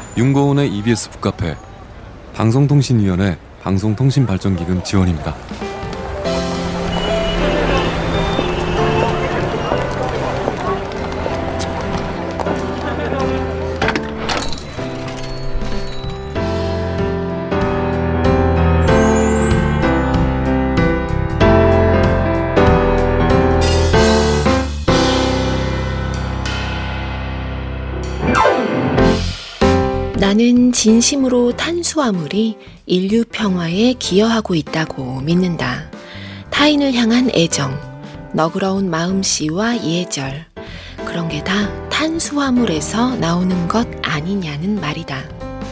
윤고은의 EBS 북카페, 방송통신위원회 방송통신발전기금 지원입니다. 나는 진심으로 탄수화물이 인류 평화에 기여하고 있다고 믿는다. 타인을 향한 애정, 너그러운 마음씨와 예절, 그런 게 다 탄수화물에서 나오는 것 아니냐는 말이다.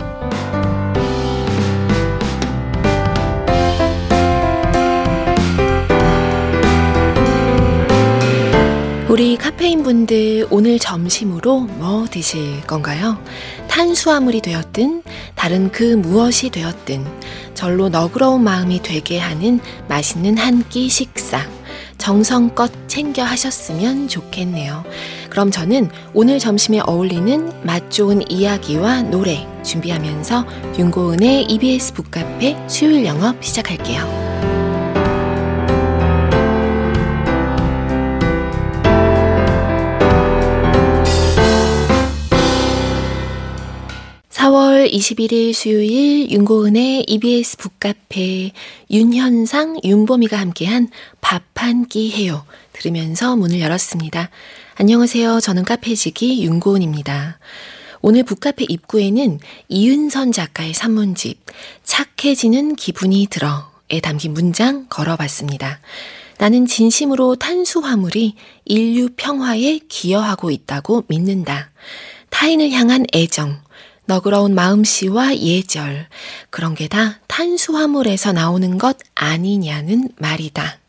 우리 카페인 분들 오늘 점심으로 뭐 드실 건가요? 탄수화물이 되었든 다른 그 무엇이 되었든 절로 너그러운 마음이 되게 하는 맛있는 한 끼 식사 정성껏 챙겨 하셨으면 좋겠네요. 그럼 저는 오늘 점심에 어울리는 맛 좋은 이야기와 노래 준비하면서 윤고은의 EBS 북카페 수요일 영업 시작할게요. 4월 21일 수요일 윤고은의 EBS 북카페 윤현상, 윤보미가 함께한 밥 한 끼 해요 들으면서 문을 열었습니다. 안녕하세요. 저는 카페지기 윤고은입니다. 오늘 북카페 입구에는 이은선 작가의 산문집 착해지는 기분이 들어에 담긴 문장 걸어봤습니다. 나는 진심으로 탄수화물이 인류 평화에 기여하고 있다고 믿는다. 타인을 향한 애정, 너그러운 마음씨와 예절, 그런 게 다 탄수화물에서 나오는 것 아니냐는 말이다.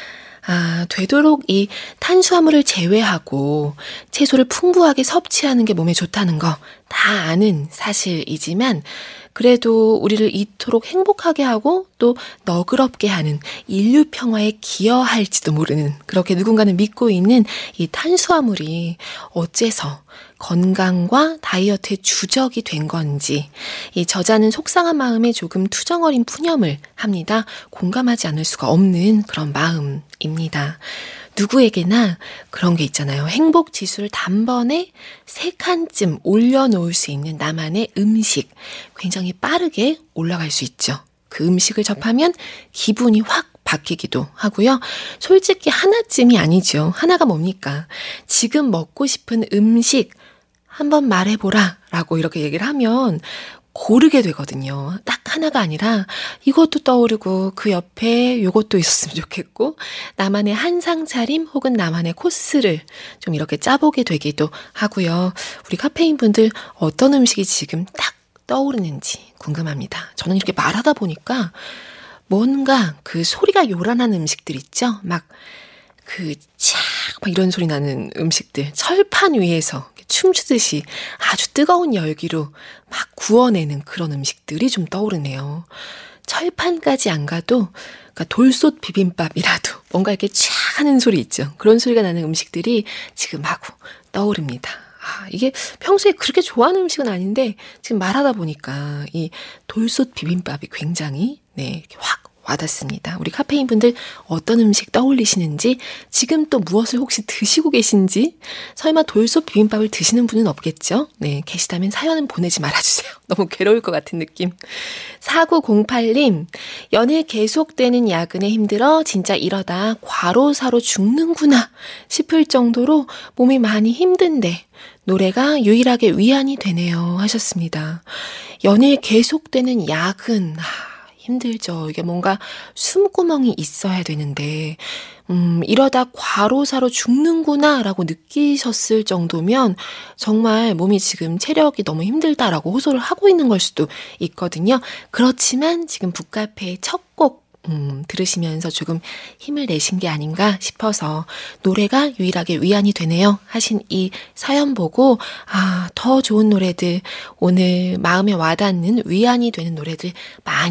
되도록 이 탄수화물을 제외하고 채소를 풍부하게 섭취하는 게 몸에 좋다는 거 다 아는 사실이지만 그래도 우리를 이토록 행복하게 하고 또 너그럽게 하는 인류 평화에 기여할지도 모르는 그렇게 누군가는 믿고 있는 이 탄수화물이 어째서 건강과 다이어트의 주적이 된 건지 이 저자는 속상한 마음에 조금 투정어린 푸념을 합니다. 공감하지 않을 수가 없는 그런 마음입니다. 누구에게나 그런 게 있잖아요. 행복 지수를 단번에 3칸쯤 올려놓을 수 있는 나만의 음식. 굉장히 빠르게 올라갈 수 있죠. 그 음식을 접하면 기분이 확 바뀌기도 하고요. 솔직히 하나쯤이 아니죠. 하나가 뭡니까? 지금 먹고 싶은 음식 한번 말해보라 라고 이렇게 얘기를 하면 고르게 되거든요. 딱 하나가 아니라 이것도 떠오르고 그 옆에 요것도 있었으면 좋겠고 나만의 한상 차림 혹은 나만의 코스를 좀 이렇게 짜보게 되기도 하고요. 우리 카페인 분들 어떤 음식이 지금 딱 떠오르는지 궁금합니다. 저는 이렇게 말하다 보니까 뭔가 그 소리가 요란한 음식들 있죠? 막 이런 소리 나는 음식들, 철판 위에서 춤추듯이 아주 뜨거운 열기로 막 구워내는 그런 음식들이 좀 떠오르네요. 철판까지 안 가도 그러니까 돌솥 비빔밥이라도 뭔가 이렇게 촥 하는 소리 있죠. 그런 소리가 나는 음식들이 지금 마구 떠오릅니다. 이게 평소에 그렇게 좋아하는 음식은 아닌데 지금 말하다 보니까 이 돌솥 비빔밥이 굉장히 이렇게 확 와닿습니다. 우리 카페인 분들 어떤 음식 떠올리시는지 지금 또 무엇을 혹시 드시고 계신지 설마 돌솥 비빔밥을 드시는 분은 없겠죠? 네, 계시다면 사연은 보내지 말아주세요. 너무 괴로울 것 같은 느낌. 4908님 연일 계속되는 야근에 힘들어 진짜 이러다 과로사로 죽는구나 싶을 정도로 몸이 많이 힘든데 노래가 유일하게 위안이 되네요 하셨습니다. 연일 계속되는 야근 힘들죠. 이게 뭔가 숨구멍이 있어야 되는데 이러다 과로사로 죽는구나 라고 느끼셨을 정도면 정말 몸이 지금 체력이 너무 힘들다라고 호소를 하고 있는 걸 수도 있거든요. 그렇지만 지금 북카페의 첫 곡 들으시면서 조금 힘을 내신 게 아닌가 싶어서 노래가 유일하게 위안이 되네요 하신 이 사연 보고 더 좋은 노래들 오늘 마음에 와닿는 위안이 되는 노래들 많이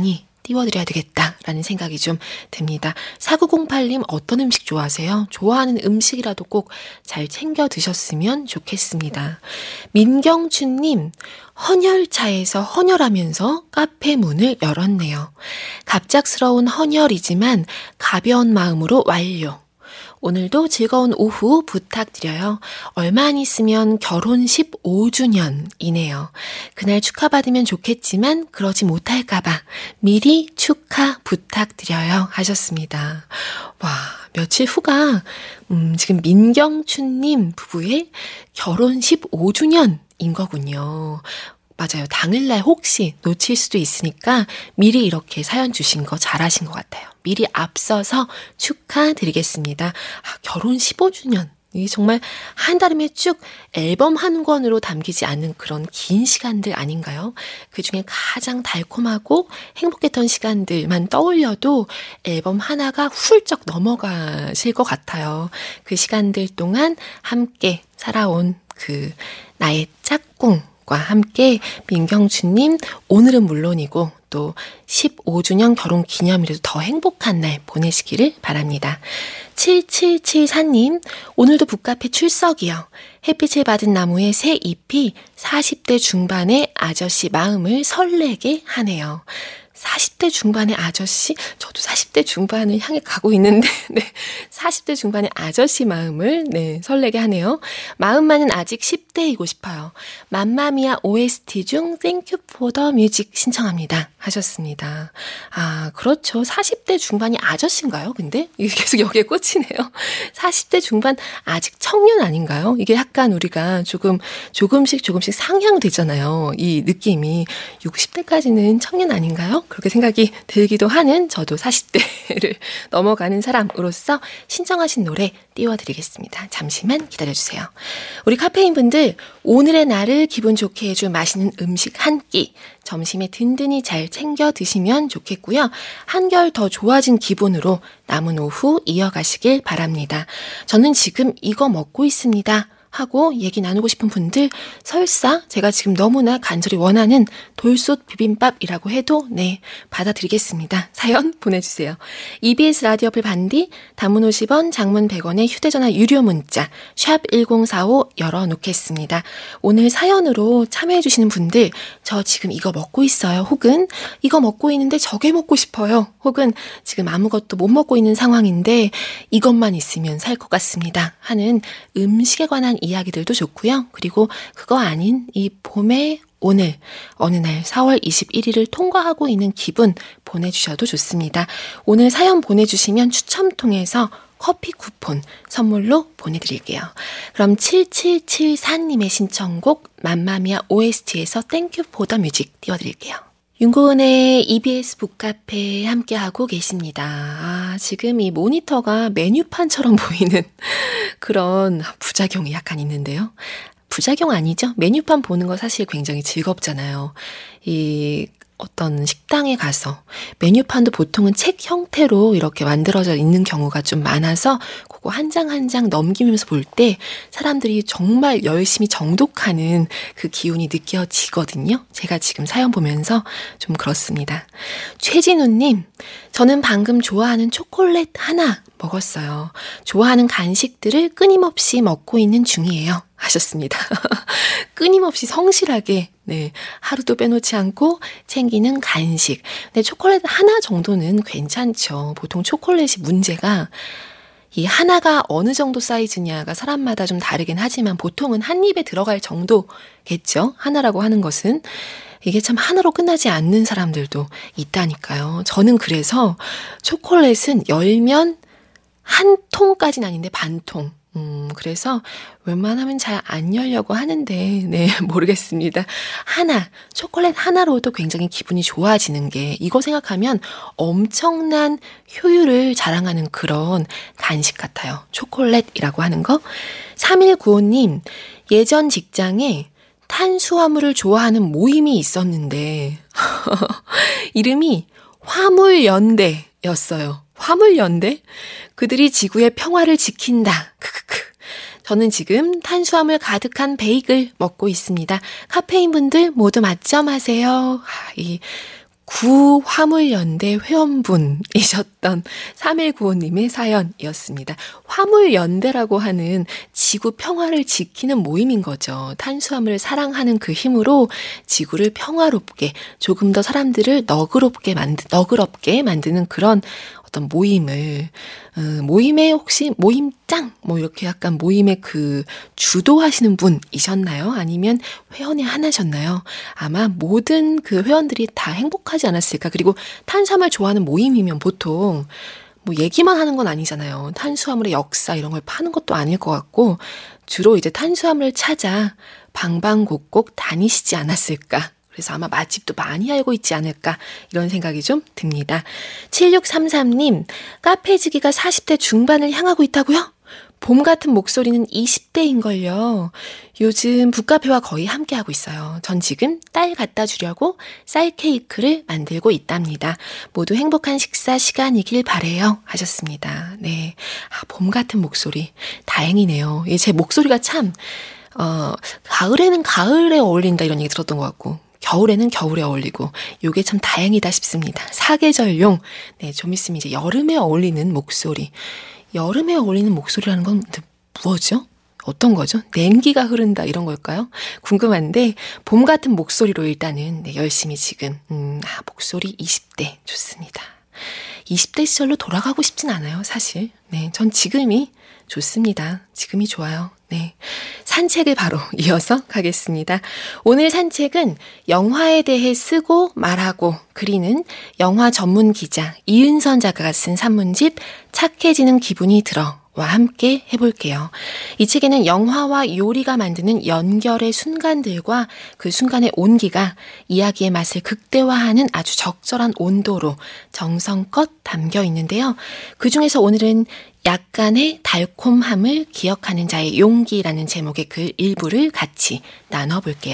띄워드려야 되겠다라는 생각이 좀 듭니다. 4908님 어떤 음식 좋아하세요? 좋아하는 음식이라도 꼭 잘 챙겨 드셨으면 좋겠습니다. 민경춘님, 헌혈차에서 헌혈하면서 카페 문을 열었네요. 갑작스러운 헌혈이지만 가벼운 마음으로 완료. 오늘도 즐거운 오후 부탁드려요. 얼마 안 있으면 결혼 15주년이네요. 그날 축하받으면 좋겠지만 그러지 못할까봐 미리 축하 부탁드려요 하셨습니다. 와, 며칠 후가 지금 민경춘님 부부의 결혼 15주년인 거군요. 맞아요. 당일날 혹시 놓칠 수도 있으니까 미리 이렇게 사연 주신 거 잘하신 것 같아요. 미리 앞서서 축하드리겠습니다. 결혼 15주년. 이게 정말 한 달이면 쭉 앨범 한 권으로 담기지 않는 그런 긴 시간들 아닌가요? 그 중에 가장 달콤하고 행복했던 시간들만 떠올려도 앨범 하나가 훌쩍 넘어가실 것 같아요. 그 시간들 동안 함께 살아온 그 나의 짝꿍 과 함께 민경주님 오늘은 물론이고 또 15주년 결혼 기념일에도 더 행복한 날 보내시기를 바랍니다. 7774님 오늘도 북카페 출석이요. 햇빛을 받은 나무의 새 잎이 40대 중반의 아저씨 마음을 설레게 하네요. 40대 중반의 아저씨? 저도 40대 중반을 향해 가고 있는데, 네. 40대 중반의 아저씨 마음을, 네, 설레게 하네요. 마음만은 아직 10대이고 싶어요. 맘마미아 OST 중 Thank you for the music 신청합니다. 하셨습니다. 아, 그렇죠. 40대 중반이 아저씨인가요? 근데? 이게 계속 여기에 꽂히네요. 40대 중반 아직 청년 아닌가요? 이게 약간 우리가 조금씩 상향되잖아요. 이 느낌이 60대까지는 청년 아닌가요? 그렇게 생각이 들기도 하는 저도 40대를 넘어가는 사람으로서 신청하신 노래 띄워드리겠습니다. 잠시만 기다려주세요. 우리 카페인 분들 오늘의 날을 기분 좋게 해줄 맛있는 음식 한 끼 점심에 든든히 잘 챙겨 드시면 좋겠고요. 한결 더 좋아진 기분으로 남은 오후 이어가시길 바랍니다. 저는 지금 이거 먹고 있습니다. 하고 얘기 나누고 싶은 분들 설사 제가 지금 너무나 간절히 원하는 돌솥 비빔밥이라고 해도 네 받아드리겠습니다. 사연 보내주세요. EBS 라디오 어플 반디 단문 50원 장문 100원의 휴대전화 유료 문자 샵 1045 열어놓겠습니다. 오늘 사연으로 참여해주시는 분들 저 지금 이거 먹고 있어요. 혹은 이거 먹고 있는데 저게 먹고 싶어요. 혹은 지금 아무것도 못 먹고 있는 상황인데 이것만 있으면 살 것 같습니다. 하는 음식에 관한 이야기들도 좋고요. 그리고 그거 아닌 이 봄의 오늘 어느 날 4월 21일을 통과하고 있는 기분 보내주셔도 좋습니다. 오늘 사연 보내주시면 추첨 통해서 커피 쿠폰 선물로 보내드릴게요. 그럼 7774님의 신청곡 맘마미아 OST에서 Thank you for the music 띄워드릴게요. 윤고은의 EBS 북카페 함께하고 계십니다. 아, 지금 이 모니터가 메뉴판처럼 보이는 그런 부작용이 약간 있는데요. 부작용 아니죠? 메뉴판 보는 거 사실 굉장히 즐겁잖아요. 이 어떤 식당에 가서 메뉴판도 보통은 책 형태로 이렇게 만들어져 있는 경우가 좀 많아서 그거 한 장 한 장 넘기면서 볼 때 사람들이 정말 열심히 정독하는 그 기운이 느껴지거든요. 제가 지금 사연 보면서 좀 그렇습니다. 최진우님, 저는 방금 좋아하는 초콜릿 하나 먹었어요. 좋아하는 간식들을 끊임없이 먹고 있는 중이에요. 하셨습니다. 끊임없이 성실하게 네, 하루도 빼놓지 않고 챙기는 간식. 네, 초콜릿 하나 정도는 괜찮죠. 보통 초콜릿이 문제가 이 하나가 어느 정도 사이즈냐가 사람마다 좀 다르긴 하지만 보통은 한 입에 들어갈 정도겠죠. 하나라고 하는 것은. 이게 참 하나로 끝나지 않는 사람들도 있다니까요. 저는 그래서 초콜릿은 열면 한 통까지는 아닌데 반 통. 그래서 웬만하면 잘 안 열려고 하는데, 네, 모르겠습니다. 초콜릿 하나로도 굉장히 기분이 좋아지는 게, 이거 생각하면 엄청난 효율을 자랑하는 그런 간식 같아요. 초콜릿이라고 하는 거. 3195님, 예전 직장에 탄수화물을 좋아하는 모임이 있었는데, 이름이 화물연대였어요. 화물연대? 그들이 지구의 평화를 지킨다. 크크크. 저는 지금 탄수화물 가득한 베이글 먹고 있습니다. 카페인 분들 모두 맞점하세요. 이 구화물연대 회원분이셨던 3195님의 사연이었습니다. 화물연대라고 하는 지구 평화를 지키는 모임인 거죠. 탄수화물을 사랑하는 그 힘으로 지구를 평화롭게, 조금 더 사람들을 너그럽게 만드는 그런 어떤 모임에 혹시 모임장 이렇게 약간 모임의 그 주도하시는 분이셨나요? 아니면 회원이 하나셨나요? 아마 모든 그 회원들이 다 행복하지 않았을까. 그리고 탄수화물 좋아하는 모임이면 보통 얘기만 하는 건 아니잖아요. 탄수화물의 역사 이런 걸 파는 것도 아닐 것 같고 주로 이제 탄수화물을 찾아 방방곡곡 다니시지 않았을까. 그래서 아마 맛집도 많이 알고 있지 않을까 이런 생각이 좀 듭니다. 7633님, 카페지기가 40대 중반을 향하고 있다고요? 봄 같은 목소리는 20대인걸요. 요즘 북카페와 거의 함께하고 있어요. 전 지금 딸 갖다 주려고 쌀 케이크를 만들고 있답니다. 모두 행복한 식사 시간이길 바래요 하셨습니다. 네, 봄 같은 목소리 다행이네요. 제 목소리가 참 가을에는 가을에 어울린다 이런 얘기 들었던 것 같고 겨울에는 겨울에 어울리고 요게 참 다행이다 싶습니다. 사계절용. 네, 좀 있으면 이제 여름에 어울리는 목소리. 여름에 어울리는 목소리라는 건 뭐죠? 어떤 거죠? 냉기가 흐른다 이런 걸까요? 궁금한데 봄 같은 목소리로 일단은 열심히 지금 목소리 20대 좋습니다. 20대 시절로 돌아가고 싶진 않아요, 사실. 네, 전 지금이 좋습니다. 지금이 좋아요. 네, 산책을 바로 이어서 가겠습니다. 오늘 산책은 영화에 대해 쓰고 말하고 그리는 영화 전문 기자 이은선 작가가 쓴 산문집 착해지는 기분이 들어 와 함께 해볼게요. 이 책에는 영화와 요리가 만드는 연결의 순간들과 그 순간의 온기가 이야기의 맛을 극대화하는 아주 적절한 온도로 정성껏 담겨 있는데요. 그중에서 오늘은 약간의 달콤함을 기억하는 자의 용기라는 제목의 글 일부를 같이 나눠볼게요.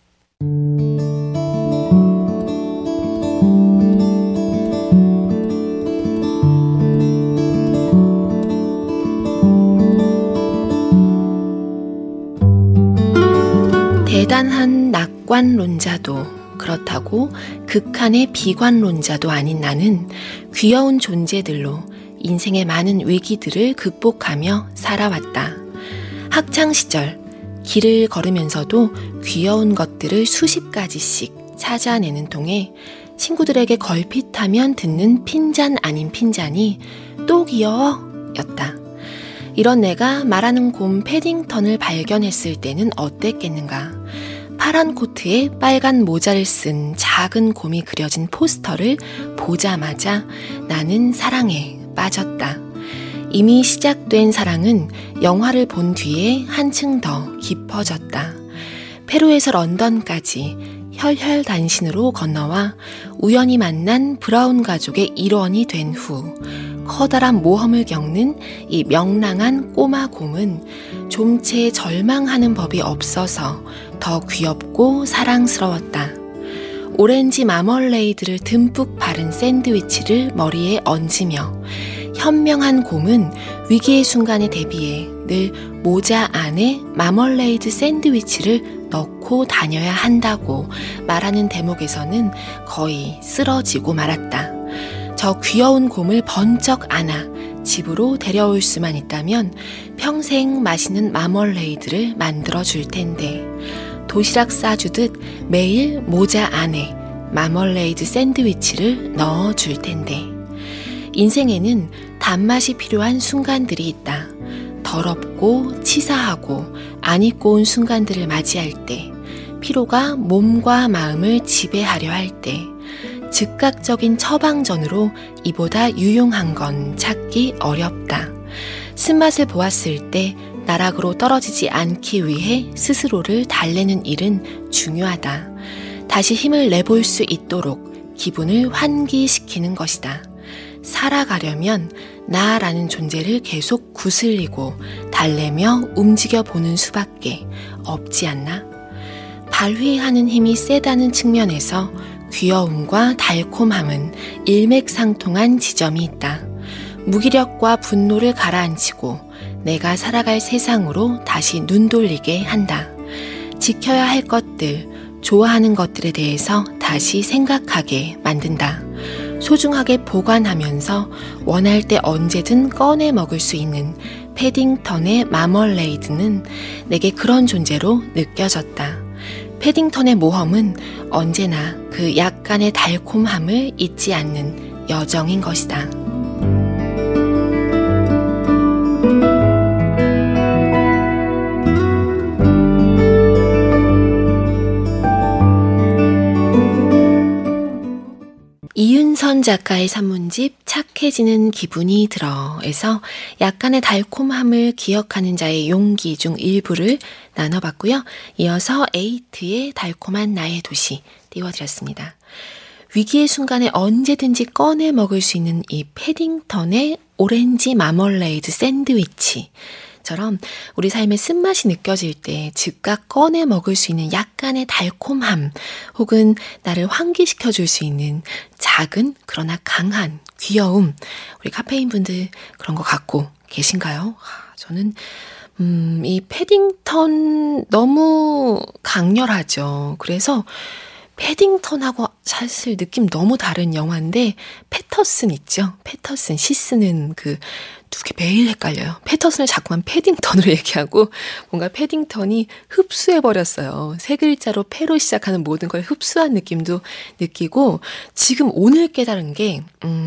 대단한 낙관론자도 그렇다고 극한의 비관론자도 아닌 나는 귀여운 존재들로 인생의 많은 위기들을 극복하며 살아왔다. 학창시절 길을 걸으면서도 귀여운 것들을 수십 가지씩 찾아내는 통에 친구들에게 걸핏하면 듣는 핀잔 아닌 핀잔이 또 귀여워 였다. 이런 내가 말하는 곰 패딩턴을 발견했을 때는 어땠겠는가. 파란 코트에 빨간 모자를 쓴 작은 곰이 그려진 포스터를 보자마자 나는 사랑에 빠졌다. 이미 시작된 사랑은 영화를 본 뒤에 한층 더 깊어졌다. 페루에서 런던까지 혈혈단신으로 건너와 우연히 만난 브라운 가족의 일원이 된 후 커다란 모험을 겪는 이 명랑한 꼬마 곰은 좀채 절망하는 법이 없어서 더 귀엽고 사랑스러웠다. 오렌지 마멀레이드를 듬뿍 바른 샌드위치를 머리에 얹으며 현명한 곰은 위기의 순간에 대비해 늘 모자 안에 마멀레이드 샌드위치를 넣고 다녀야 한다고 말하는 대목에서는 거의 쓰러지고 말았다. 저 귀여운 곰을 번쩍 안아 집으로 데려올 수만 있다면 평생 맛있는 마멀레이드를 만들어 줄 텐데 도시락 싸주듯 매일 모자 안에 마멀레이드 샌드위치를 넣어 줄 텐데 인생에는 단맛이 필요한 순간들이 있다. 더럽고 치사하고 안 입고 온 순간들을 맞이할 때 피로가 몸과 마음을 지배하려 할 때 즉각적인 처방전으로 이보다 유용한 건 찾기 어렵다. 쓴맛을 보았을 때 나락으로 떨어지지 않기 위해 스스로를 달래는 일은 중요하다. 다시 힘을 내볼 수 있도록 기분을 환기시키는 것이다. 살아가려면 나라는 존재를 계속 구슬리고 달래며 움직여보는 수밖에 없지 않나? 발휘하는 힘이 세다는 측면에서 귀여움과 달콤함은 일맥상통한 지점이 있다. 무기력과 분노를 가라앉히고 내가 살아갈 세상으로 다시 눈 돌리게 한다. 지켜야 할 것들, 좋아하는 것들에 대해서 다시 생각하게 만든다. 소중하게 보관하면서 원할 때 언제든 꺼내 먹을 수 있는 패딩턴의 마멀레이드는 내게 그런 존재로 느껴졌다. 패딩턴의 모험은 언제나 그 약간의 달콤함을 잊지 않는 여정인 것이다. 이은선 작가의 산문집 착해지는 기분이 들어에서 약간의 달콤함을 기억하는 자의 용기 중 일부를 나눠봤고요. 이어서 에이트의 달콤한 나의 도시 띄워드렸습니다. 위기의 순간에 언제든지 꺼내 먹을 수 있는 이 패딩턴의 오렌지 마멀레이드 샌드위치 처럼 우리 삶의 쓴맛이 느껴질 때 즉각 꺼내 먹을 수 있는 약간의 달콤함 혹은 나를 환기시켜줄 수 있는 작은 그러나 강한 귀여움, 우리 카페인 분들 그런 거 갖고 계신가요? 저는 이 패딩턴 너무 강렬하죠. 그래서 패딩턴하고 사실 느낌 너무 다른 영화인데 패터슨 있죠? 패터슨 시 쓰는 그 두 개 매일 헷갈려요. 패터슨을 자꾸만 패딩턴으로 얘기하고 뭔가 패딩턴이 흡수해버렸어요. 세 글자로 패로 시작하는 모든 걸 흡수한 느낌도 느끼고 지금 오늘 깨달은 게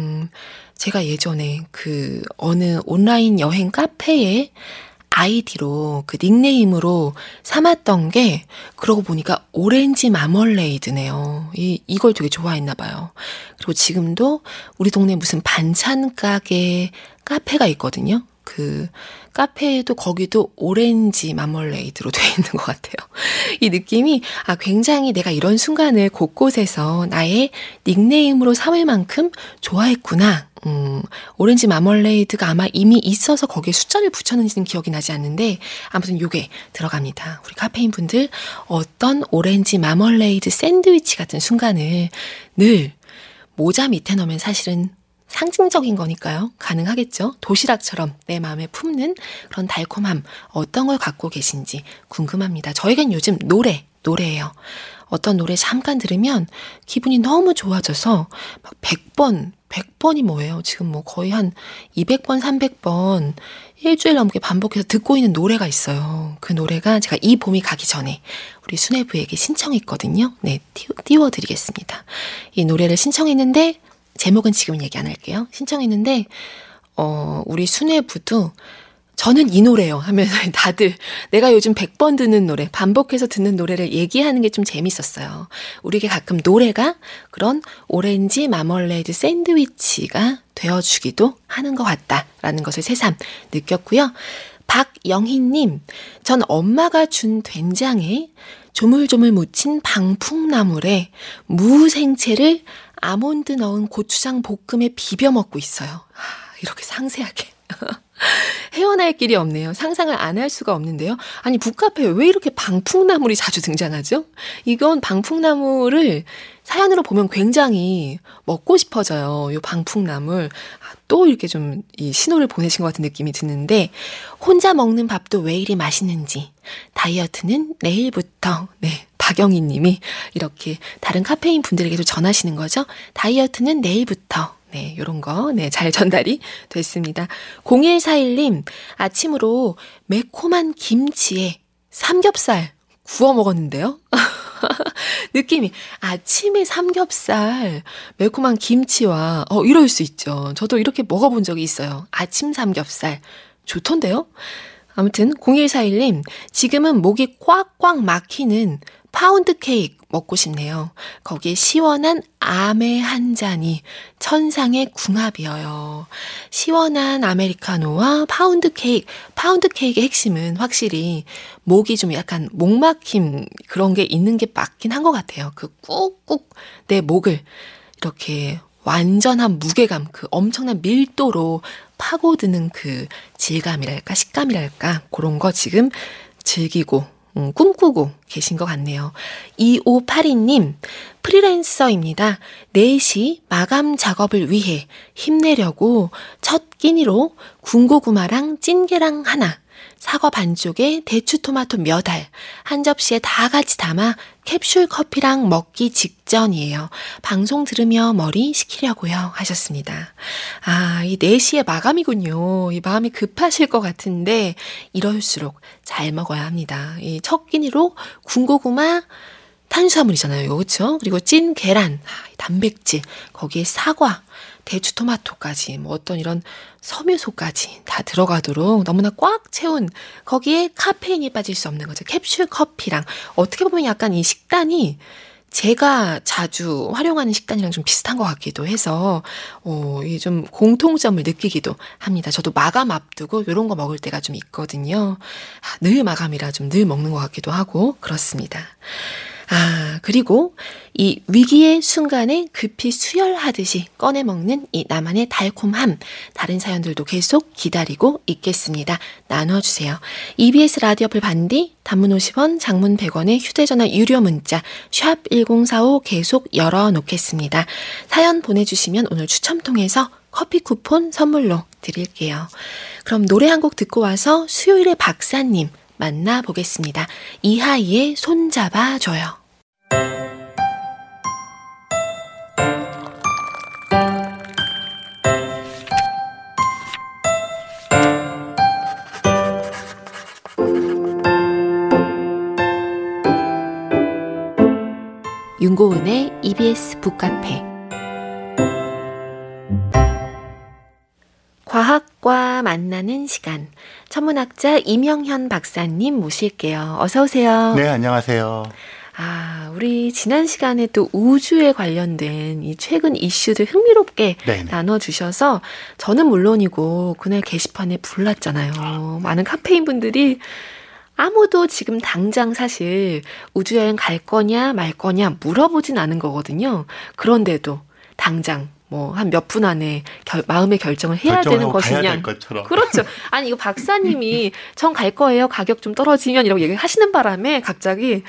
제가 예전에 그 어느 온라인 여행 카페에 아이디로 그 닉네임으로 삼았던 게 그러고 보니까 오렌지 마멀레이드네요. 이걸 되게 좋아했나 봐요. 그리고 지금도 우리 동네 무슨 반찬 가게 카페가 있거든요. 그 카페에도 거기도 오렌지 마멀레이드로 되어 있는 것 같아요. 이 느낌이 굉장히 내가 이런 순간을 곳곳에서 나의 닉네임으로 삼을 만큼 좋아했구나. 오렌지 마멀레이드가 아마 이미 있어서 거기에 숫자를 붙였는지는 기억이 나지 않는데 아무튼 요게 들어갑니다. 우리 카페인 분들 어떤 오렌지 마멀레이드 샌드위치 같은 순간을 늘 모자 밑에 넣으면 사실은 상징적인 거니까요. 가능하겠죠. 도시락처럼 내 마음에 품는 그런 달콤함 어떤 걸 갖고 계신지 궁금합니다. 저에겐 요즘 노래예요. 어떤 노래 잠깐 들으면 기분이 너무 좋아져서 막 100번이 뭐예요? 지금 뭐 거의 한 200번, 300번 일주일 넘게 반복해서 듣고 있는 노래가 있어요. 그 노래가 제가 이 봄이 가기 전에 우리 수뇌부에게 신청했거든요. 네, 띄워드리겠습니다. 이 노래를 신청했는데 제목은 지금 얘기 안 할게요. 신청했는데 우리 수뇌부도 저는 이 노래요 하면 다들 내가 요즘 100번 듣는 노래, 반복해서 듣는 노래를 얘기하는 게 좀 재밌었어요. 우리에게 가끔 노래가 그런 오렌지 마멀레이드 샌드위치가 되어주기도 하는 것 같다라는 것을 새삼 느꼈고요. 박영희님, 전 엄마가 준 된장에 조물조물 묻힌 방풍나물에 무생채를 아몬드 넣은 고추장 볶음에 비벼 먹고 있어요. 이렇게 상세하게. 헤어날 길이 없네요. 상상을 안 할 수가 없는데요. 아니, 북카페에 왜 이렇게 방풍나물이 자주 등장하죠? 이건 방풍나물을 사연으로 보면 굉장히 먹고 싶어져요. 이 방풍나물. 또 이렇게 좀 이 신호를 보내신 것 같은 느낌이 드는데 혼자 먹는 밥도 왜 이리 맛있는지 다이어트는 내일부터. 네. 박영희 님이 이렇게 다른 카페인 분들에게도 전하시는 거죠. 다이어트는 내일부터. 네, 요런 거, 네, 잘 전달이 됐습니다. 0141님, 아침으로 매콤한 김치에 삼겹살 구워 먹었는데요. 느낌이 아침에 삼겹살, 매콤한 김치와, 이럴 수 있죠. 저도 이렇게 먹어본 적이 있어요. 아침 삼겹살. 좋던데요? 아무튼 0141님, 지금은 목이 꽉꽉 막히는 파운드 케이크 먹고 싶네요. 거기에 시원한 아메 한 잔이 천상의 궁합이어요. 시원한 아메리카노와 파운드 케이크의 핵심은 확실히 목이 좀 약간 목 막힘 그런 게 있는 게 맞긴 한 것 같아요. 그 꾹꾹 내 목을 이렇게 완전한 무게감, 그 엄청난 밀도로 파고드는 그 질감이랄까 식감이랄까 그런 거 지금 즐기고 꿈꾸고 계신 것 같네요. 2582님, 프리랜서입니다. 4시 마감 작업을 위해 힘내려고 첫 끼니로 군고구마랑 찐계랑 하나, 사과 반쪽에 대추, 토마토 몇 알, 한 접시에 다 같이 담아 캡슐 커피랑 먹기 직전이에요. 방송 들으며 머리 식히려고요 하셨습니다. 아, 이 4시에 마감이군요. 이 마음이 급하실 것 같은데 이럴수록 잘 먹어야 합니다. 이 첫 끼니로 군고구마 탄수화물이잖아요. 그렇죠? 그리고 찐 계란, 단백질, 거기에 사과, 대추, 토마토까지 뭐 어떤 이런 섬유소까지 다 들어가도록 너무나 꽉 채운 거기에 카페인이 빠질 수 없는 거죠. 캡슐 커피랑 어떻게 보면 약간 이 식단이 제가 자주 활용하는 식단이랑 좀 비슷한 것 같기도 해서 이게 좀 공통점을 느끼기도 합니다. 저도 마감 앞두고 이런 거 먹을 때가 좀 있거든요. 늘 마감이라 좀 늘 먹는 것 같기도 하고 그렇습니다. 아, 그리고 이 위기의 순간에 급히 수혈하듯이 꺼내 먹는 이 나만의 달콤함, 다른 사연들도 계속 기다리고 있겠습니다. 나눠주세요. EBS 라디오 어플 반디, 단문 50원, 장문 100원의 휴대전화 유료 문자 샵 1045 계속 열어놓겠습니다. 사연 보내주시면 오늘 추첨 통해서 커피 쿠폰 선물로 드릴게요. 그럼 노래 한 곡 듣고 와서 수요일의 박사님 만나보겠습니다. 이하이의 손잡아줘요. 윤고은의 EBS 북카페. 과학과 만나는 시간. 천문학자 이명현 박사님 모실게요. 어서 오세요. 네, 안녕하세요. 아, 우리 지난 시간에 또 우주에 관련된 이 최근 이슈들 흥미롭게 네네. 나눠주셔서 저는 물론이고 그날 게시판에 불났잖아요. 많은 카페인 분들이 아무도 지금 당장 사실 우주여행 갈 거냐 말 거냐 물어보진 않은 거거든요. 그런데도 당장 뭐 한 몇 분 안에 마음의 결정을 해야 되는 것이냐. 가야 될 것처럼. 그렇죠. 아니 이거 박사님이 전 갈 거예요. 가격 좀 떨어지면 이라고 얘기하시는 바람에 갑자기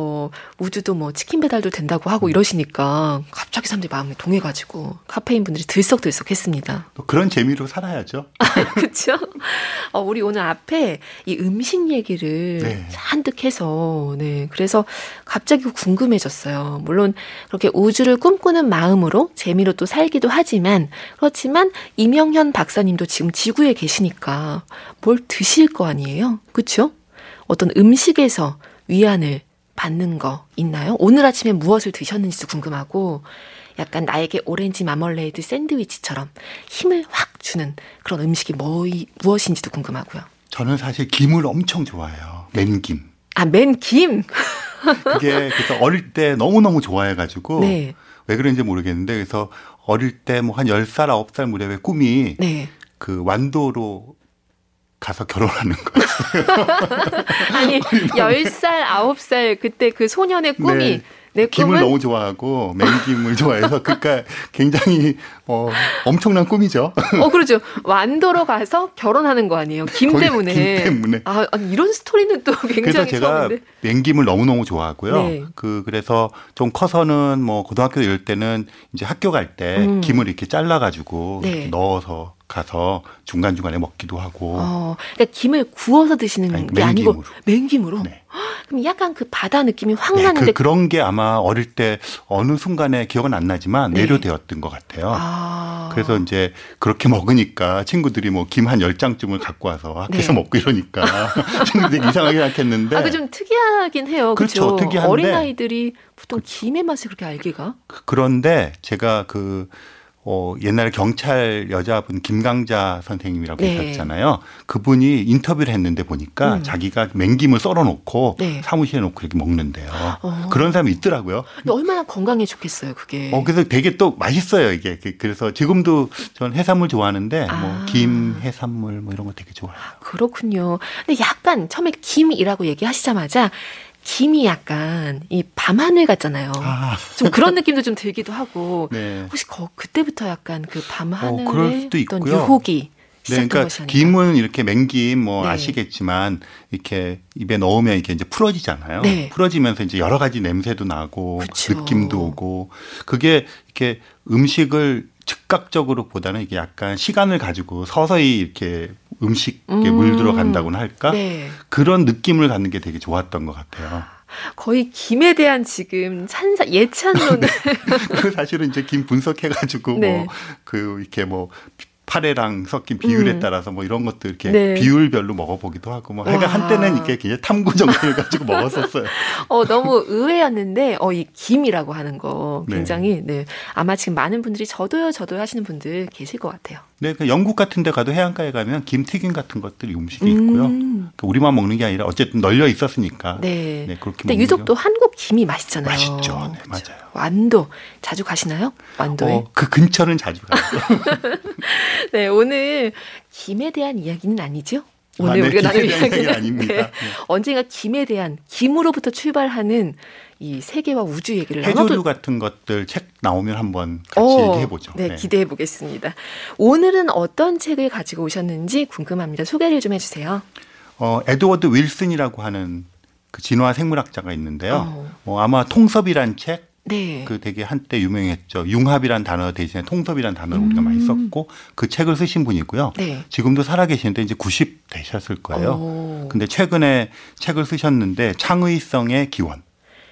우주도 뭐 치킨 배달도 된다고 하고 이러시니까 갑자기 사람들이 마음이 동해가지고 카페인 분들이 들썩들썩했습니다. 또 그런 재미로 살아야죠. 그렇죠. 우리 오늘 앞에 이 음식 얘기를 네. 잔뜩 해서 그래서 갑자기 궁금해졌어요. 물론 그렇게 우주를 꿈꾸는 마음으로 재미로 또 살기도 하지만 그렇지만 이명현 박사님도 지금 지구에 계시니까 뭘 드실 거 아니에요? 그렇죠? 어떤 음식에서 위안을 받는 거 있나요? 오늘 아침에 무엇을 드셨는지도 궁금하고 약간 나에게 오렌지 마멀레이드 샌드위치처럼 힘을 확 주는 그런 음식이 무엇인지도 궁금하고요. 저는 사실 김을 엄청 좋아해요. 맨김. 아, 맨김? 그게 그래서 어릴 때 너무너무 좋아해가지고 네. 왜 그런지 모르겠는데 그래서 어릴 때 뭐 한 10살, 9살 무렵에 꿈이 네. 그 완도로 가서 결혼하는 거예요. 아니 10살, 9살 그때 그 소년의 꿈이 네. 내 김을 꿈은 너무 좋아하고 맨김을 좋아해서 그러니까 굉장히 엄청난 꿈이죠. 그렇죠. 완도로 가서 결혼하는 거 아니에요. 김 거의 때문에. 김 때문에. 아니, 이런 스토리는 또 굉장히 그래서 제가 처음인데. 맨김을 너무너무 좋아하고요. 네. 그래서 좀 커서는 뭐 고등학교 이럴 때는 이제 학교 갈 때 김을 이렇게 잘라가지고 네. 이렇게 넣어서 가서 중간중간에 먹기도 하고. 그러니까 김을 구워서 드시는 아니, 게 아니고 맨김으로. 맨김으로. 네. 그럼 약간 그 바다 느낌이 확 네, 나는데. 그런 게 아마 어릴 때 어느 순간에 기억은 안 나지만 네. 내려되었던 것 같아요. 그래서 이제 그렇게 먹으니까 친구들이 뭐 김 한 10장쯤을 갖고 와서 학교에서 네. 먹고 이러니까 친구들이 이상하게 생각했는데. 그 좀 특이하긴 해요. 그렇죠. 그렇죠. 특이한데. 어린아이들이 보통 김의 맛을 그렇게 알기가. 그런데 제가 옛날에 경찰 여자분 김강자 선생님이라고 네. 계셨잖아요. 그분이 인터뷰를 했는데 보니까 자기가 맨김을 썰어놓고 네. 사무실에 놓고 이렇게 먹는데요. 그런 사람이 있더라고요. 근데 얼마나 건강에 좋겠어요, 그게. 그래서 되게 또 맛있어요, 이게. 그래서 지금도 전 해산물 좋아하는데 뭐 김, 해산물 뭐 이런 거 되게 좋아해요. 그렇군요. 근데 약간 처음에 김이라고 얘기하시자마자 김이 약간 이 밤하늘 같잖아요. 좀 그런 느낌도 좀 들기도 하고. 네. 혹시 그때부터 약간 그 밤하늘의 그럴 수도 어떤 있고요. 유혹이 네, 시작된 그러니까 것이 아닌가. 김은 이렇게 맨김 뭐 네. 아시겠지만 이렇게 입에 넣으면 이게 이제 풀어지잖아요. 네. 풀어지면서 이제 여러 가지 냄새도 나고 그쵸. 느낌도 오고 그게 이렇게 음식을 즉각적으로 보다는 이게 약간 시간을 가지고 서서히 이렇게 음식에 물들어 간다고나 할까? 네. 그런 느낌을 갖는 게 되게 좋았던 것 같아요. 거의 김에 대한 지금 예찬론을. 그 사실은 이제 김 분석해가지고 네. 이렇게 파래랑 섞인 비율에 따라서 이런 것도 이렇게 네. 비율별로 먹어보기도 하고 해가 한때는 이렇게 굉장히 탐구 정신을 가지고 먹었었어요. 너무 의외였는데 이 김이라고 하는 거 굉장히 네. 아마 지금 많은 분들이 저도요 하시는 분들 계실 것 같아요. 네, 영국 같은 데 가도 해안가에 가면 김튀김 같은 것들이 음식이 있고요. 우리만 먹는 게 아니라 어쨌든 널려 있었으니까. 네. 네, 그렇게 근데 유독 또 한국 김이 맛있잖아요. 맛있죠. 네, 그렇죠. 맞아요. 완도 자주 가시나요? 완도에? 그 근처는 자주 가요. 네, 오늘 김에 대한 이야기는 아니죠? 오늘 네, 우리가 나눌 김에 대한 이야기는 이야기는 아닙니다. 네. 네. 언젠가 김에 대한 김으로부터 출발하는 이 세계와 우주 얘기를 해조류 같은 것들 책 나오면 한번 같이 얘기해보죠. 네, 기대해 보겠습니다. 오늘은 어떤 책을 가지고 오셨는지 궁금합니다. 소개를 좀 해주세요. 에드워드 윌슨이라고 하는 그 진화 생물학자가 있는데요. 아마 통섭이란 책, 네. 그 되게 한때 유명했죠. 융합이란 단어 대신에 통섭이란 단어를 우리가 많이 썼고 그 책을 쓰신 분이고요. 네. 지금도 살아계시는데 이제 90 되셨을 거예요. 근데 최근에 책을 쓰셨는데 창의성의 기원.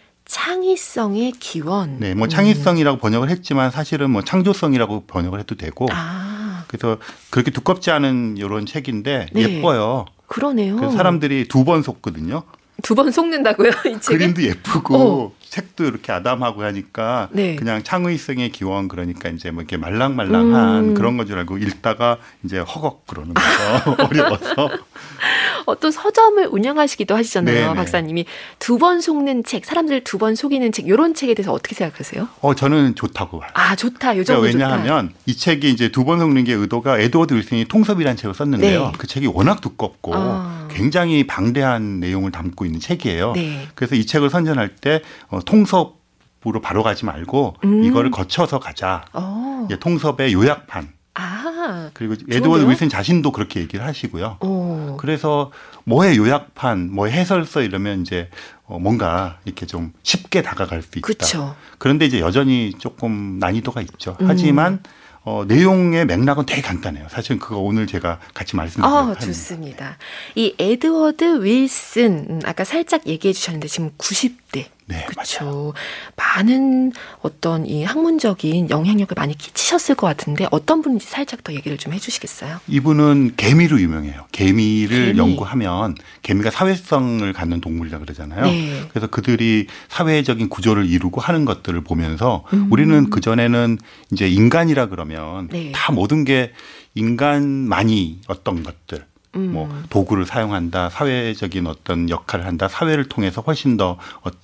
창의성의 기원. 네, 창의성이라고 번역을 했지만 사실은 창조성이라고 번역을 해도 되고. 그래서 그렇게 두껍지 않은 이런 책인데 네. 예뻐요. 그러네요. 그래서 사람들이 2번 속거든요. 2번 속는다고요, 이 책에? 그림도 예쁘고 책도 이렇게 아담하고 하니까 네. 그냥 창의성의 기원 그러니까 이제 이렇게 말랑말랑한 그런 건 줄 알고 읽다가 이제 허걱 그러는 거죠. 어려워서. 또 서점을 운영하시기도 하시잖아요, 네네. 박사님이. 2번 속는 책, 사람들 2번 속이는 책, 이런 책에 대해서 어떻게 생각하세요? 저는 좋다고 봐요. 좋다. 요 정도 좋다. 왜냐하면 이 책이 이제 2번 속는 게 의도가 에드워드 윌슨이 통섭이라는 책을 썼는데요. 네. 그 책이 워낙 두껍고 굉장히 방대한 내용을 담고 있는 책이에요. 네. 그래서 이 책을 선전할 때 통섭으로 바로 가지 말고 이거를 거쳐서 가자. 통섭의 요약판. 그리고 에드워드 윌슨 자신도 그렇게 얘기를 하시고요. 그래서 뭐의 요약판, 뭐의 해설서 이러면 이제 뭔가 이렇게 좀 쉽게 다가갈 수 있다. 그쵸. 그런데 이제 여전히 조금 난이도가 있죠. 하지만 내용의 맥락은 되게 간단해요. 사실은 그거 오늘 제가 같이 말씀드리려고 합니다. 좋습니다. 이 에드워드 윌슨, 아까 살짝 얘기해 주셨는데 지금 90대. 네, 그렇죠. 맞아요. 많은 어떤 이 학문적인 영향력을 많이 끼치셨을 것 같은데 어떤 분인지 살짝 더 얘기를 좀 해주시겠어요? 이분은 개미로 유명해요. 개미를 개미. 연구하면 개미가 사회성을 갖는 동물이라 그러잖아요. 네. 그래서 그들이 사회적인 구조를 이루고 하는 것들을 보면서 우리는 그전에는 이제 인간이라 그러면 네. 다 모든 게 인간만이 어떤 것들 도구를 사용한다, 사회적인 어떤 역할을 한다, 사회를 통해서 훨씬 더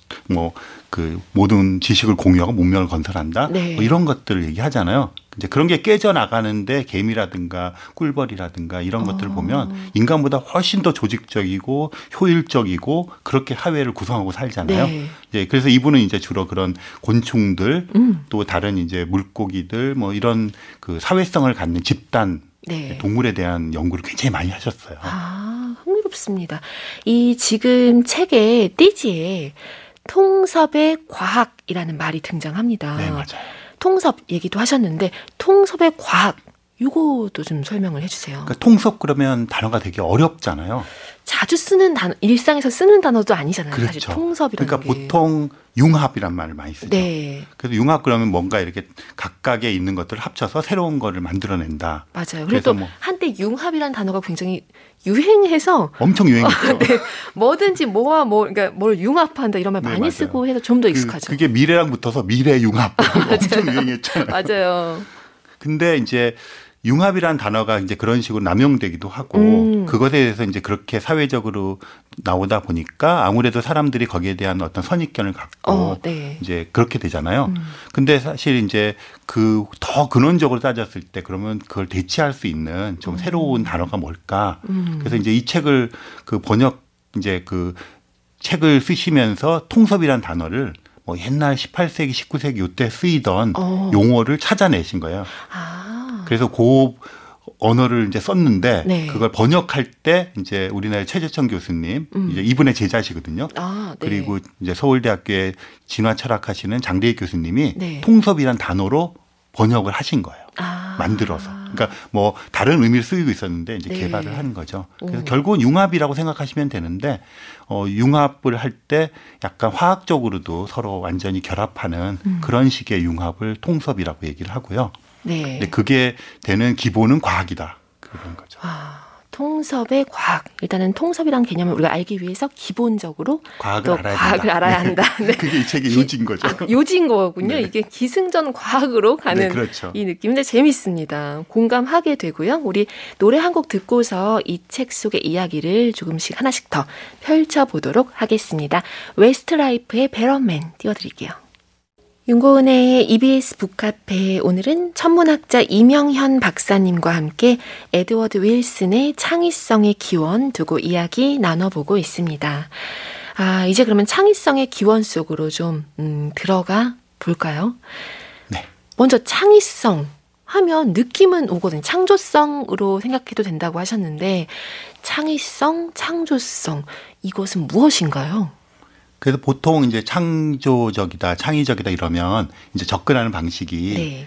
그 모든 지식을 공유하고 문명을 건설한다, 네. 이런 것들을 얘기하잖아요. 이제 그런 게 깨져 나가는데 개미라든가 꿀벌이라든가 이런 것들을 보면 인간보다 훨씬 더 조직적이고 효율적이고 그렇게 사회를 구성하고 살잖아요. 네. 이제 그래서 이분은 이제 주로 그런 곤충들 또 다른 이제 물고기들 이런 그 사회성을 갖는 집단 네. 동물에 대한 연구를 굉장히 많이 하셨어요. 흥미롭습니다. 이 지금 책의 띠지에 통섭의 과학이라는 말이 등장합니다. 네, 맞아요. 통섭 얘기도 하셨는데 통섭의 과학 요거도 좀 설명을 해주세요. 그러니까 통섭 그러면 단어가 되게 어렵잖아요. 자주 쓰는 단어, 일상에서 쓰는 단어도 아니잖아요. 그렇죠. 사실 통섭이라는 그러니까 게. 보통 융합이란 말을 많이 쓰죠. 네. 그래서 융합 그러면 뭔가 이렇게 각각에 있는 것들을 합쳐서 새로운 거를 만들어낸다. 맞아요. 그래서 그리고 또 한때 융합이라는 단어가 굉장히 유행해서 엄청 유행했죠. 네, 뭐든지 뭐와 그러니까 뭘 융합한다 이런 말 네, 많이 맞아요. 쓰고 해서 좀 더 익숙하죠. 그게 미래랑 붙어서 미래 융합 엄청 유행했잖아요. 맞아요. 근데 이제 융합이라는 단어가 이제 그런 식으로 남용되기도 하고 그것에 대해서 이제 그렇게 사회적으로 나오다 보니까 아무래도 사람들이 거기에 대한 어떤 선입견을 갖고 네. 이제 그렇게 되잖아요. 근데 사실 이제 그 더 근원적으로 따졌을 때 그러면 그걸 대체할 수 있는 좀 새로운 단어가 뭘까? 그래서 이제 이 책을 그 번역 이제 그 책을 쓰시면서 통섭이라는 단어를 옛날 18세기, 19세기 이때 쓰이던 용어를 찾아내신 거예요. 그래서 그 언어를 이제 썼는데 네. 그걸 번역할 때 이제 우리나라의 최재천 교수님 이제 이분의 제자시거든요. 네. 그리고 이제 서울대학교에 진화 철학하시는 장대익 교수님이 네. 통섭이란 단어로 번역을 하신 거예요. 만들어서. 그러니까 뭐 다른 의미를 쓰이고 있었는데 이제 네. 개발을 하는 거죠. 그래서 오. 결국은 융합이라고 생각하시면 되는데 융합을 할 때 약간 화학적으로도 서로 완전히 결합하는 그런 식의 융합을 통섭이라고 얘기를 하고요. 네. 근데 그게 되는 기본은 과학이다. 그런 거죠. 통섭의 과학. 일단은 통섭이란 개념을 우리가 알기 위해서 기본적으로 과학을 또 알아야 과학을 된다. 알아야 한다. 네. 그게 이 책의 요지인 거죠. 요지인 거군요. 네. 이게 기승전 과학으로 가는 네, 그렇죠. 이 느낌인데 재밌습니다. 공감하게 되고요. 우리 노래 한 곡 듣고서 이 책 속의 이야기를 조금씩 하나씩 더 펼쳐보도록 하겠습니다. 웨스트라이프의 베런맨 띄워드릴게요. 윤고은의 EBS 북카페, 오늘은 천문학자 이명현 박사님과 함께 에드워드 윌슨의 창의성의 기원 두고 이야기 나눠보고 있습니다. 이제 그러면 창의성의 기원 속으로 좀 들어가 볼까요? 네. 먼저 창의성 하면 느낌은 오거든요. 창조성으로 생각해도 된다고 하셨는데 창의성, 창조성, 이것은 무엇인가요? 그래서 보통 이제 창조적이다, 창의적이다 이러면 이제 접근하는 방식이 네.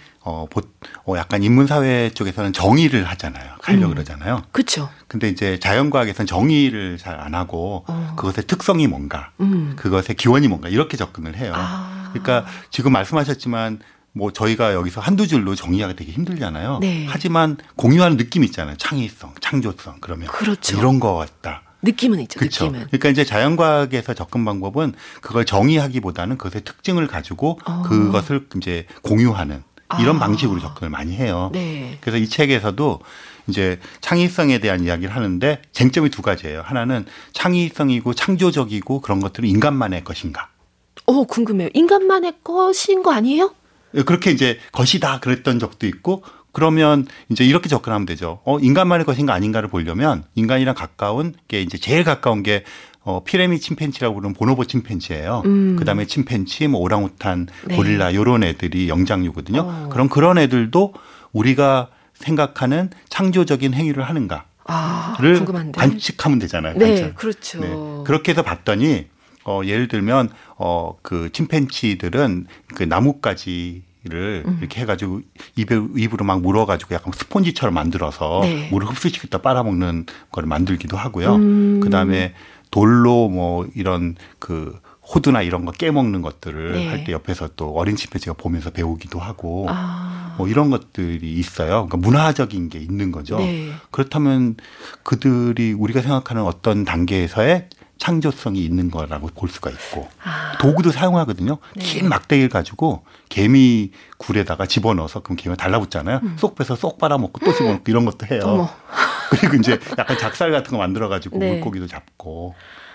약간 인문사회 쪽에서는 정의를 하려고 그러잖아요. 그렇죠. 근데 이제 자연과학에서는 정의를 잘 안 하고 그것의 특성이 뭔가, 그것의 기원이 뭔가 이렇게 접근을 해요. 그러니까 지금 말씀하셨지만 뭐 저희가 여기서 한두 줄로 정의하기 되게 힘들잖아요. 네. 하지만 공유하는 느낌이 있잖아요. 창의성, 창조성 그러면 그렇죠. 이런 거 같다. 느낌은 있죠. 그렇죠. 느낌은. 그러니까 이제 자연과학에서 접근 방법은 그걸 정의하기보다는 그것의 특징을 가지고 그것을 이제 공유하는 이런 방식으로 접근을 많이 해요. 네. 그래서 이 책에서도 이제 창의성에 대한 이야기를 하는데 쟁점이 두 가지예요. 하나는 창의성이고 창조적이고 그런 것들은 인간만의 것인가. 궁금해요. 인간만의 것인 거 아니에요? 그렇게 이제 것이다 그랬던 적도 있고 그러면 이제 이렇게 접근하면 되죠. 인간만의 것인가 아닌가를 보려면 인간이랑 가까운 게 이제 제일 가까운 게 피레미 침팬지라고 부르는 보노보 침팬지예요. 그다음에 침팬지, 뭐 오랑우탄, 네. 고릴라 이런 애들이 영장류거든요. 그럼 그런 애들도 우리가 생각하는 창조적인 행위를 하는가를 궁금한데. 관측하면 되잖아요. 네, 관측. 그렇죠. 네. 그렇게 해서 봤더니 예를 들면 그 침팬지들은 그 나뭇가지 를 이렇게 해가지고 입으로 막 물어가지고 약간 스폰지처럼 만들어서 네. 물을 흡수시켰다 빨아먹는 걸 만들기도 하고요. 그 다음에 돌로 뭐 이런 그 호두나 이런 거 깨먹는 것들을 네. 할 때 옆에서 또 어린 침팬지가 보면서 배우기도 하고 뭐 이런 것들이 있어요. 그러니까 문화적인 게 있는 거죠. 네. 그렇다면 그들이 우리가 생각하는 어떤 단계에서의 창조성이 있는 거라고 볼 수가 있고 도구도 사용하거든요. 네. 긴 막대기를 가지고 개미 굴에다가 집어넣어서 그럼 개미가 달라붙잖아요. 쏙 빼서 쏙 빨아먹고 또 집어넣고 이런 것도 해요. 어머. 그리고 이제 약간 작살 같은 거 만들어가지고 네. 물고기도 잡고.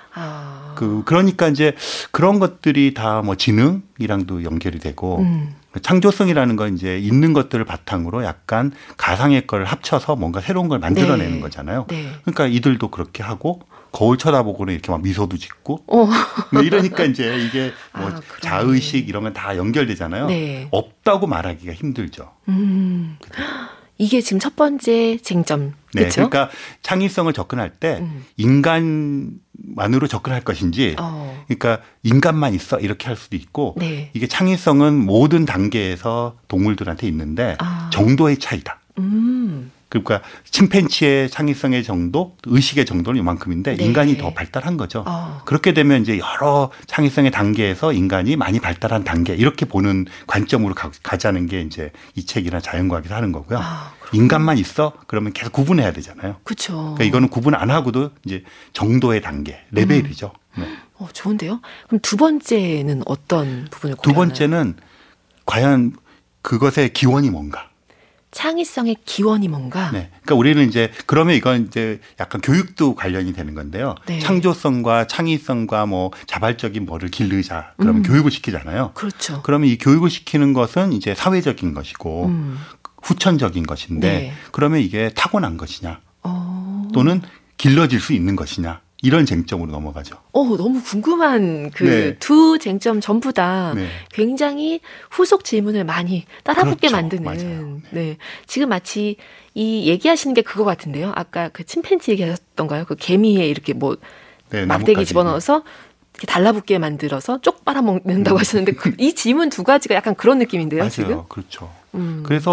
그러니까 이제 그런 것들이 다 뭐 지능이랑도 연결이 되고 창조성이라는 건 이제 있는 것들을 바탕으로 약간 가상의 걸 합쳐서 뭔가 새로운 걸 만들어내는 네. 거잖아요. 네. 그러니까 이들도 그렇게 하고 거울 쳐다보고는 이렇게 막 미소도 짓고 이러니까 이제 이게 뭐 그러네. 자의식 이런 건 다 연결되잖아요. 네. 없다고 말하기가 힘들죠. 이게 지금 첫 번째 쟁점. 네, 그렇죠? 그러니까 창의성을 접근할 때 인간만으로 접근할 것인지, 그러니까 인간만 있어 이렇게 할 수도 있고, 네. 이게 창의성은 모든 단계에서 동물들한테 있는데 정도의 차이다. 그러니까 침팬지의 창의성의 정도, 의식의 정도는 이만큼인데 네. 인간이 더 발달한 거죠. 그렇게 되면 이제 여러 창의성의 단계에서 인간이 많이 발달한 단계 이렇게 보는 관점으로 가자는 게 이제 이 책이나 자연과학에서 하는 거고요. 인간만 있어? 그러면 계속 구분해야 되잖아요. 그렇죠. 그러니까 이거는 구분 안 하고도 이제 정도의 단계, 레벨이죠. 네. 좋은데요? 그럼 두 번째는 어떤 부분을 두 고려하나요? 번째는 과연 그것의 기원이 뭔가? 창의성의 기원이 뭔가? 네. 그러니까 우리는 이제 그러면 이건 이제 약간 교육도 관련이 되는 건데요. 네. 창조성과 창의성과 뭐 자발적인 뭐를 기르자. 그러면 교육을 시키잖아요. 그렇죠. 그러면 이 교육을 시키는 것은 이제 사회적인 것이고 후천적인 것인데 네. 그러면 이게 타고난 것이냐 또는 길러질 수 있는 것이냐 이런 쟁점으로 넘어가죠. 너무 궁금한 그 네. 두 쟁점 전부 다 네. 굉장히 후속 질문을 많이 따라붙게 그렇죠. 만드는. 맞아요. 네. 지금 마치 이 얘기하시는 게 그거 같은데요. 아까 그 침팬지 얘기하셨던가요? 그 개미에 이렇게 뭐 네, 막대기 나뭇가지. 집어넣어서 이렇게 달라붙게 만들어서 쪽 빨아먹는다고 하셨는데 이 질문 두 가지가 약간 그런 느낌인데요. 맞아요. 지금? 그렇죠. 그래서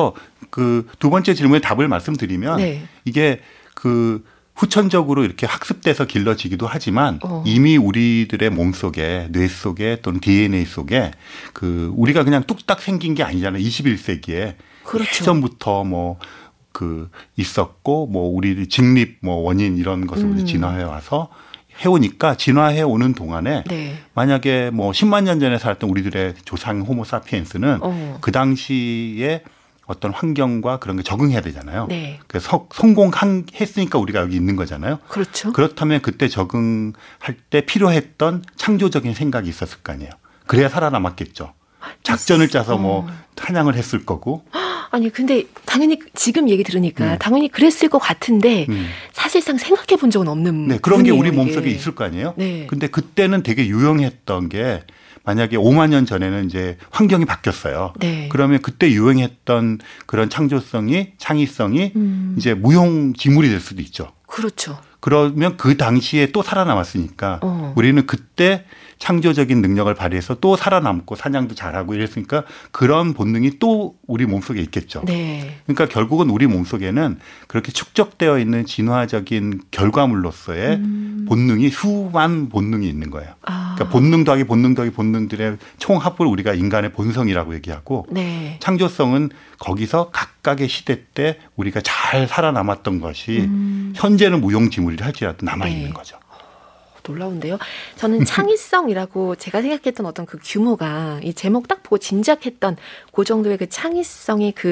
그 두 번째 질문에 답을 말씀드리면 네. 이게 그 후천적으로 이렇게 학습돼서 길러지기도 하지만 이미 우리들의 몸 속에, 뇌 속에 또는 DNA 속에 그 우리가 그냥 뚝딱 생긴 게 아니잖아요. 21세기에. 그렇죠. 예전부터 뭐 그 있었고 뭐 우리 직립 뭐 원인 이런 것으로 진화해 와서 해오니까 진화해 오는 동안에 네. 만약에 뭐 10만 년 전에 살았던 우리들의 조상 호모사피엔스는 그 당시에 어떤 환경과 그런 게 적응해야 되잖아요. 네. 그래서 성공했으니까 우리가 여기 있는 거잖아요. 그렇죠. 그렇다면 그때 적응할 때 필요했던 창조적인 생각이 있었을 거 아니에요. 그래야 살아남았겠죠. 작전을 짜서 뭐 사냥을 했을 거고. 아니 근데 당연히 지금 얘기 들으니까 당연히 그랬을 것 같은데 사실상 생각해 본 적은 없는 네, 그런 게 우리 부분이에요, 몸속에 이게. 있을 거 아니에요. 네. 근데 그때는 되게 유용했던 게 만약에 5만 년 전에는 이제 환경이 바뀌었어요. 네. 그러면 그때 유행했던 그런 창조성이 창의성이 이제 무용지물이 될 수도 있죠. 그렇죠. 그러면 그 당시에 또 살아남았으니까 우리는 그때 창조적인 능력을 발휘해서 또 살아남고 사냥도 잘하고 이랬으니까 그런 본능이 또 우리 몸속에 있겠죠. 네. 그러니까 결국은 우리 몸속에는 그렇게 축적되어 있는 진화적인 결과물로서의 본능이 수만 본능이 있는 거예요. 그러니까 본능 더하기 본능 더하기 본능들의 총합을 우리가 인간의 본성이라고 얘기하고 네. 창조성은 거기서 각각의 시대 때 우리가 잘 살아남았던 것이 현재는 무용지물이라 할지라도 남아있는 네. 거죠. 놀라운데요. 저는 창의성이라고 제가 생각했던 어떤 그 규모가 이 제목 딱 보고 짐작했던 그 정도의 그 창의성의 그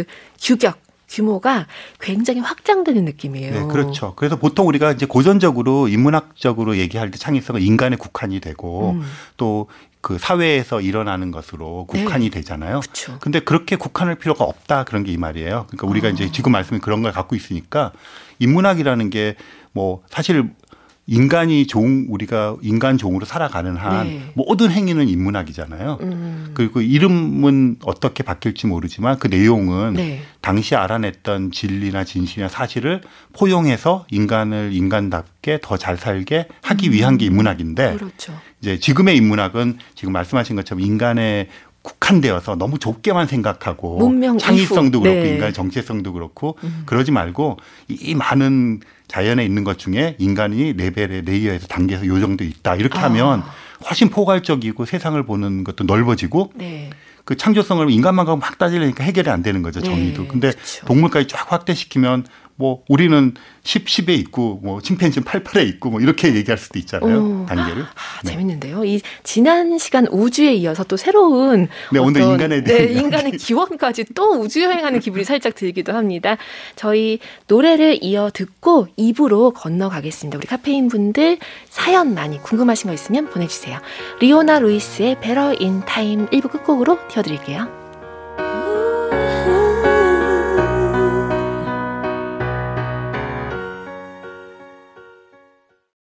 규모가 굉장히 확장되는 느낌이에요. 네, 그렇죠. 그래서 보통 우리가 이제 고전적으로 인문학적으로 얘기할 때 창의성은 인간의 국한이 되고 또 그 사회에서 일어나는 것으로 국한이 되잖아요. 그렇죠. 근데 그렇게 국한할 필요가 없다 그런 게 이 말이에요. 그러니까 우리가 이제 지금 말씀이 그런 걸 갖고 있으니까 인문학이라는 게 뭐 사실 인간이 우리가 인간 종으로 살아가는 한 네. 모든 행위는 인문학이잖아요. 그리고 이름은 어떻게 바뀔지 모르지만 그 내용은 네. 당시 알아냈던 진리나 진실이나 사실을 포용해서 인간을 인간답게 더 잘 살게 하기 위한 게 인문학인데 그렇죠. 이제 지금의 인문학은 지금 말씀하신 것처럼 인간의 국한되어서 너무 좁게만 생각하고 문명 창의성도 이후. 그렇고 네. 인간의 정체성도 그렇고 그러지 말고 이 많은 자연에 있는 것 중에 인간이 레이어에서 단계에서 요 정도 있다 이렇게 하면 훨씬 포괄적이고 세상을 보는 것도 넓어지고 네. 그 창조성을 인간만 가고 막 따지려니까 해결이 안 되는 거죠, 정의도. 네, 근데 그렇죠. 동물까지 쫙 확대시키면 뭐 우리는 10에 있고 뭐 침팬지는 8에 있고 뭐 이렇게 얘기할 수도 있잖아요. 단계를. 네. 재밌는데요. 이 지난 시간 우주에 이어서 또 새로운 네, 오늘 인간에 대한 인간의 기원까지 또 우주 여행하는 기분이 살짝 들기도 합니다. 저희 노래를 이어 듣고 2부로 건너가겠습니다. 우리 카페인 분들 사연 많이 궁금하신 거 있으면 보내주세요. 리오나 루이스의 Better in Time 1부 끝곡으로 띄워드릴게요.